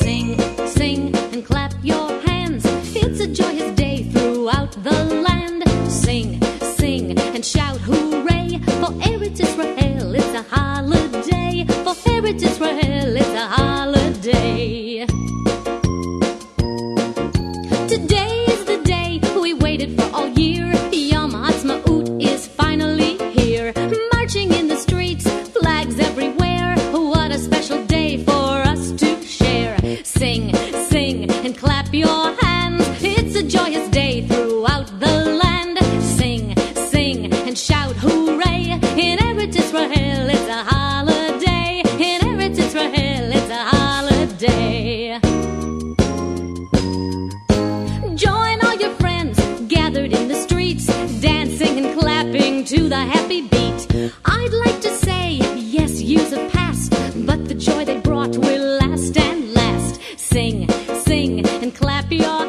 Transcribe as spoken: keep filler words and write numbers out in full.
Sing, sing, and clap your hands. It's a joyous day throughout the land. Sing, sing, and shout hooray, for Eretz Israel it's a holiday. For Eretz Israel it's a holiday. Today is the day we waited for all year. Yom Ha'atzmaut is finally here. Marching in the streets, flags everywhere. What a special day for us to share. Sing, sing, and clap your hands. It's a joyous day throughout the land. Sing, sing, and shout hooray. In Eretz Israel it's a holiday. In Eretz Israel it's a holiday. Join all your friends gathered in the streets, dancing and clapping to the happy beat. I'd like to say, yes, years have passed, but the joy they brought will last and last. Sing, sing, and clap your